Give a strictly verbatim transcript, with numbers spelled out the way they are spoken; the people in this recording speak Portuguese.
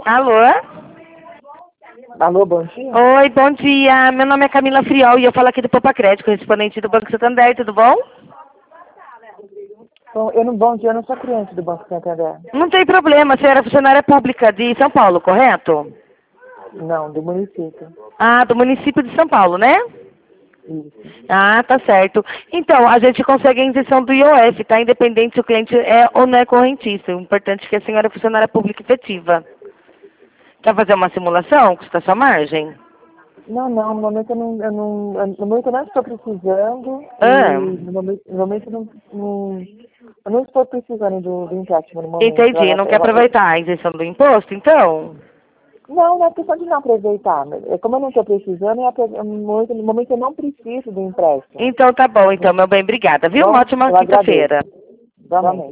Alô? Alô, bom dia. Oi, bom dia. Meu nome é Camila Friol e eu falo aqui do Poupa Crédito, correspondente do Banco Santander, tudo bom? Bom, eu não, bom dia, eu não sou cliente do Banco Santander. Não tem problema, você era funcionária pública de São Paulo, correto? Não, do município. Ah, do município de São Paulo, né? Isso. Ah, tá certo. Então, a gente consegue a isenção do I O F, tá? Independente se o cliente é ou não é correntista. O importante é que a senhora é funcionária pública efetiva. Quer fazer uma simulação? Custa sua margem? Não, não, no momento eu não, eu não, eu- no momento eu não estou precisando Ah, e no momento, no momento eu não, não, eu não estou precisando do, do empréstimo no momento. entendi. Eu- Não quer eu- eu- aproveitar a isenção do imposto, então? não, não é questão de não aproveitar. Mas, é como eu não estou precisando, eu, apro- no momento, no momento eu não preciso do empréstimo. Então tá bom, então, meu bem, obrigada, viu? Uma Bom, ótima eu agradeço. quinta-feira. Igualmente.